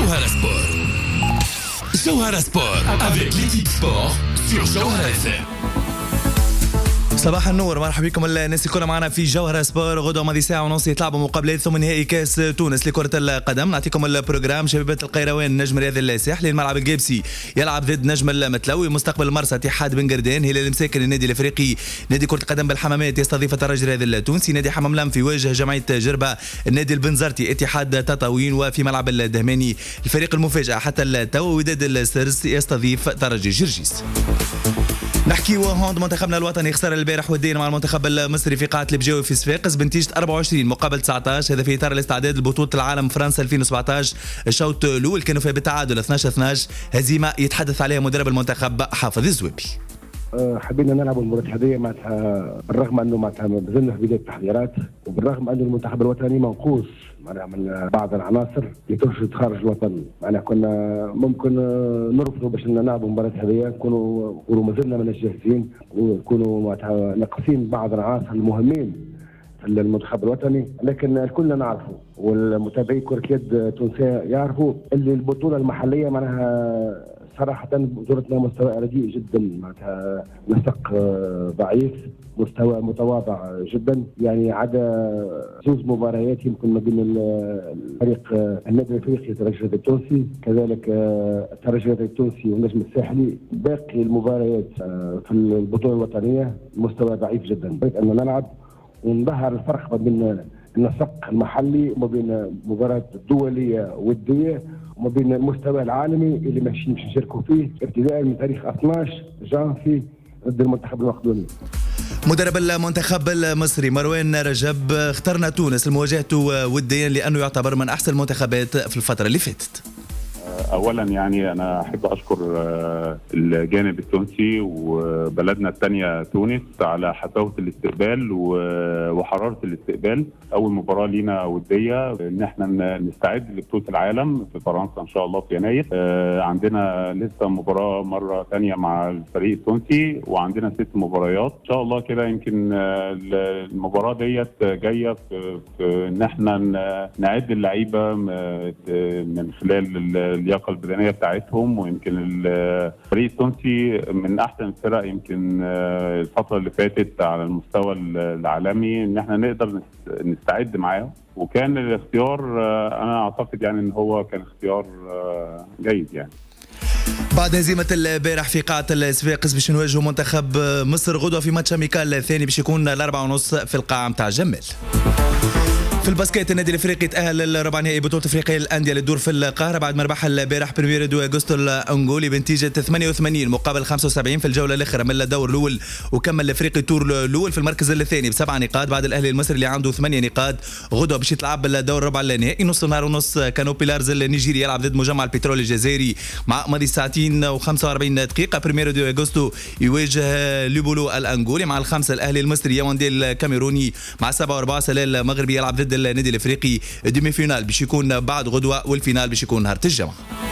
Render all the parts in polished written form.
Jawhara Sport. Jawhara Sport avec l'équipe sport sur Jawhara FM. صباح النور، مرحبا بكم الناس الكل معنا في جوهرة سبور. غدوة ماضي ساعة ونص يتلعبوا مقابلات ثم نهائي كاس تونس لكرة القدم. نعطيكم البروجرام. شبيبة القيروان نجم رياض الساحلي، الملعب الجابسي يلعب ضد نجم المتلوي، مستقبل المرسى اتحاد بن قردان، هلال المساكن النادي الافريقي، نادي كرة القدم بالحمامات يستضيف الترجي الرياضي التونسي، نادي حمام لم في وجه جمعية جربة، النادي البنزرتي اتحاد تطاوين، وفي ملعب الدهماني الفريق المفاجأة حتى التو وداد السرس يستضيف ترجي جرجيس. نحكي وهوند منتخبنا الوطني خسر البارح ودين مع المنتخب المصري في قاعة البجاوي في صفاقس بنتيجة 24 مقابل 19. هذا في إطار الاستعداد لبطولة العالم فرنسا 2017. الشوط الأول كانوا فيه بالتعادل 12-12، هزيمة يتحدث عليها مدرب المنتخب حافظ الزويبي. حبينا نلعب المباراة الحدية معناتها بالرغم أنه معناتها مازلنا في بداية التحضيرات، وبالرغم أنه المنتخب الوطني منقوص معناها من بعض العناصر اللي ترشد خارج الوطن. معناها كنا ممكن نرفضوا باش نلعبوا مباراة هذه، نكونوا مازلنا ماناش جاهزين، ونكونوا معناتها ناقصين بعض العناصر المهمين في المنتخب الوطني. لكن الكلنا نعرفوا والمتابعين كرة اليد التونسية يعرفوا اللي البطولة المحلية معناها صراحة بطولتنا مستوى رديء جدا، معناتها نسق ضعيف، مستوى متواضع جدا. يعني عدا زوج مباريات يمكن ما بين الفريق النادي الافريقي الترجي التونسي، كذلك الترجي التونسي والنجم الساحلي، باقي المباريات في البطولة الوطنية مستوى ضعيف جدا. بغيت أن نلعب ونظهر الفرق ما بين النسق المحلي وما بين مباراة دولية ودية وما بين المستوى العالمي اللي ماشي نشاركوا فيه ابتداء من تاريخ 12 جانفي ضد المنتخب المقدوني. مدرب المنتخب المصري مروان رجب، اخترنا تونس لمواجهته وديا لأنه يعتبر من أحسن المنتخبات في الفترة اللي فاتت. اولا يعني انا احب اشكر الجانب التونسي وبلدنا الثانيه تونس على حفاوه الاستقبال وحراره الاستقبال. اول مباراه لينا وديه ان احنا نستعد لبطوله العالم في فرنسا ان شاء الله في يناير. عندنا لسه مباراه مره ثانيه مع الفريق التونسي، وعندنا 6 مباريات ان شاء الله كده. يمكن المباراه ديت جايه في ان احنا نعد اللعيبه من خلال اللياقه البدنيه بتاعتهم. ويمكن الفريق التونسي من احسن الفرق يمكن الفتره اللي فاتت على المستوى العالمي، ان احنا نقدر نستعد معاهم. وكان الاختيار انا اعتقد يعني ان هو كان اختيار جيد. يعني بعد هزيمة البارح في قاعة الصفاقس باش نواجهوا منتخب مصر غدوة في ماتش اميكال الثاني باش يكون 4:30 في القاعة متاع جمال. في الباسكيت النادي الافريقي تأهل للربع نهائي بطولة افريقيا للأندية للدور في القاهرة بعد ما ربح البارح بريمير دو اغسطو الانغولي بنتيجة 88 مقابل 75 في الجولة الأخيرة من الدور الأول. وكمل الافريقي التور الأول في المركز الثاني ب7 نقاط بعد الأهلي المصري اللي عنده 8 نقاط. غدوة باش يتلعب الدور الربع النهائي نص نهار ونص. كانوا بيلارز النيجيري يلعب ضد مجمع البترول الجزائري مع ماضي ساعتين و45 دقيقة. بريمير دو اغسطو يواجه لوبولو الانغولي مع الخمسة. الأهلي المصري ياوندي الكاميروني مع 7 و4. سلال المغربي يلعب ضد النادي الافريقي. الديمي فينال باش يكون بعد غدوه والفينال باش يكون نهار الجمعه.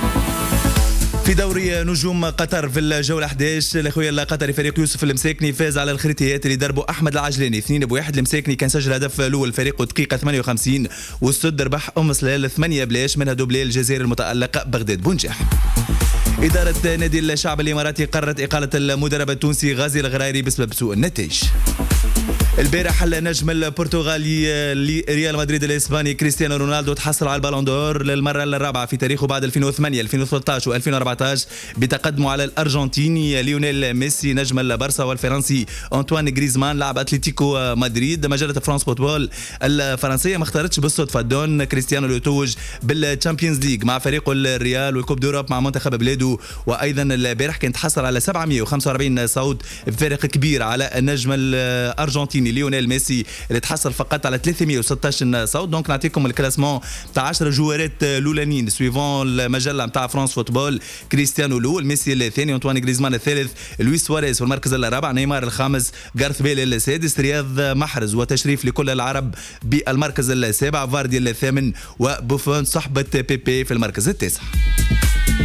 في دوري نجوم قطر في الجولة 11 الاخويا القطري فريق يوسف المساكني فاز على الخريطيات اللي دربوا احمد العجلاني 2-1. المساكني كان سجل هدف الاول فريقه دقيقة 58 والسد ربح سلال 8 منها دوبلي الجزائر المتألق بغداد بونجاح. إدارة نادي الشعب الإماراتي قررت إقالة المدرب التونسي غازي الغرايري بسبب سوء النتائج. البارح النجم البرتغالي ريال مدريد الاسباني كريستيانو رونالدو تحصل على البالون دور للمره الرابعه في تاريخه بعد 2008 2013 و2014 بتقدمه على الارجنتيني ليونيل ميسي نجم البارسا والفرنسي انطوان غريزمان لاعب اتلتيكو مدريد. مجله فرانس فوتبول الفرنسيه ما اختارتش بالصدفه دون كريستيانو اللي يتوج بالتشامبيونز ليج مع فريقه الريال والكوب دوروب مع منتخب بلاده. وايضا البارح كان تحصل على 745 صوت بفارق كبير على النجم الارجنتيني ليونيل ميسي اللي تحصل فقط على 316 صوت. دونك نعطيكم الكلاسمون تاع 10 جوارات الاولانيين سويفون المجله نتاع فرانس فوتبول. كريستيانو الاول، ميسي الثاني، انطوان غريزمان الثالث، لويس سواريز في المركز الرابع، نيمار الخامس، غارث بيل السادس، رياض محرز وتشريف لكل العرب بالمركز السابع، فاردي الثامن، وبوفون صحبة بيبي في المركز التاسع.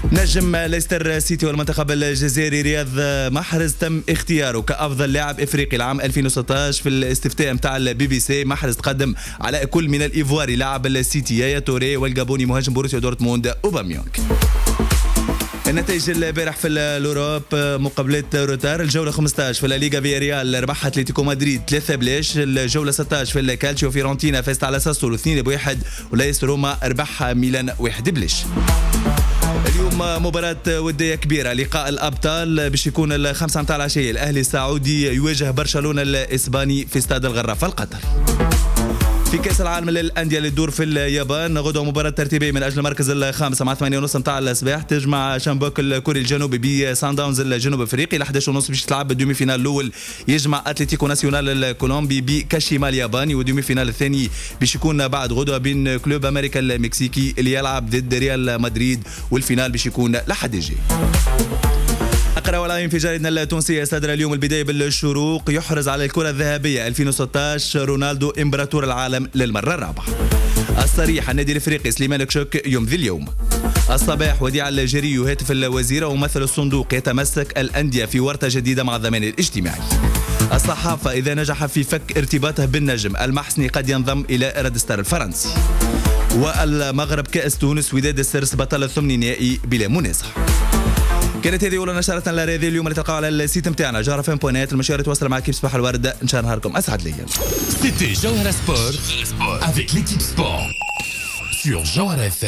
نجم ليستر سيتي والمنتخب الجزائري رياض محرز تم اختياره كأفضل لاعب إفريقي العام 2016 في الاستفتاء متاع البي بي سي. محرز تقدم على كل من الإيفواري لاعب السيتي يايا توري والجابوني مهاجم بوروسيا دورتموند أوباميونغ. النتائج البارح في الأوروب مقابلات روتار. الجولة 15 في الليغا فياريال ربح اتلتيكو مدريد 3-0. الجولة 16 في الكالتشيو فيرونتينا فازت على ساسولو 2-1 ولايس روما ربح ميلان 1-0. اليوم مباراة ودية كبيرة، لقاء الأبطال باش يكون الخمسة متاع العشية. الأهلي السعودي يواجه برشلونة الإسباني في استاد الغرافة القطر. في كأس العالم للأندية اللي تدور في اليابان غدوة مباراة ترتيبية من أجل المركز الخامس مع 8:30 متاع الصباح تجمع شامبوك الكوري الجنوبي بسان داونز الجنوب افريقي. ل 11:30 باش تلعب الدومي فينال الأول يجمع أتلتيكو ناسيونال الكولومبي بكاشيما الياباني، والدومي فينال الثاني باش يكون بعد غدوة بين كلوب أمريكا المكسيكي اللي يلعب ضد ريال مدريد، والفينال باش يكون لحد الجاي. أقرأ والعين في جريدنا التونسية صدر اليوم البداية بالشروق. يحرز على الكرة الذهبية 2016 رونالدو إمبراطور العالم للمرة الرابعة. الصريح النادي الإفريقي سليمان كشوك يمضي اليوم. الصباح وديع الجري يهاتف الوزير وممثل الصندوق يتمسك الأندية في ورطة جديدة مع الضمان الاجتماعي. الصحافة إذا نجح في فك ارتباطه بالنجم المحسني قد ينضم إلى ريد ستار الفرنسي. والمغرب كأس تونس وداد السرس بطل الثمن نهائي بلا منازع. كانت هذه أولى نشرتنا لهذه اليوم اللي تلقاو على السيت متاعنا جوهرة.net. المشاهير تواصل مع كيف صباح الورد. إن شاء الله نهاركم أسعد ليا. C'était Jawhara Sport avec l'équipe sport sur Jawhara FM.